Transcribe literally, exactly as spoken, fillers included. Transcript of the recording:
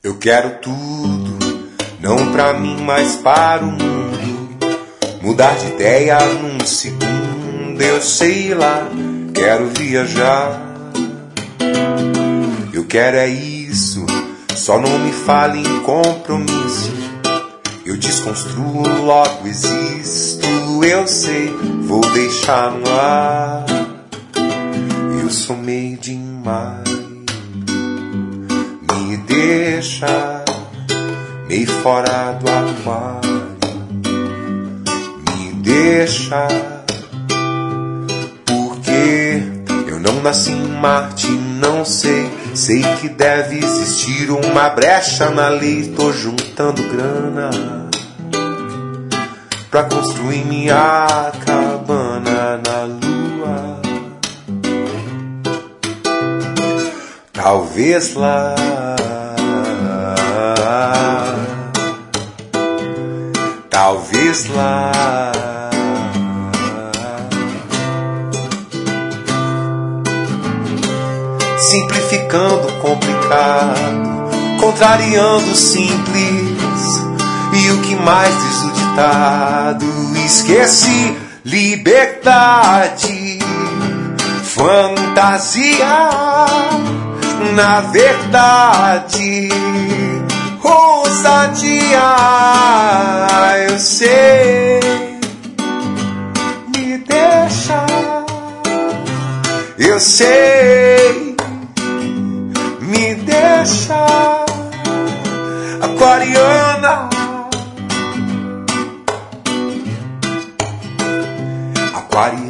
Eu quero tudo, não pra mim, mas para o mundo. Mudar de ideia num segundo, eu sei lá, quero viajar. Eu quero é isso, só não me fale em compromisso. Eu desconstruo, logo existo, eu sei, vou deixar no ar. Eu sou meio demais, me deixa meio fora do aquário, me deixa, porque eu não nasci em Marte, não sei, sei que deve existir uma brecha na lei, tô juntando grana pra construir minha cabana na lua. Talvez lá, talvez lá. Simplificando complicado, contrariando o simples. E o que mais diz o ditado? Esqueci liberdade, fantasia, na verdade, ousadia. Eu sei, me deixa, eu sei, me deixa, aquariana, aquariana.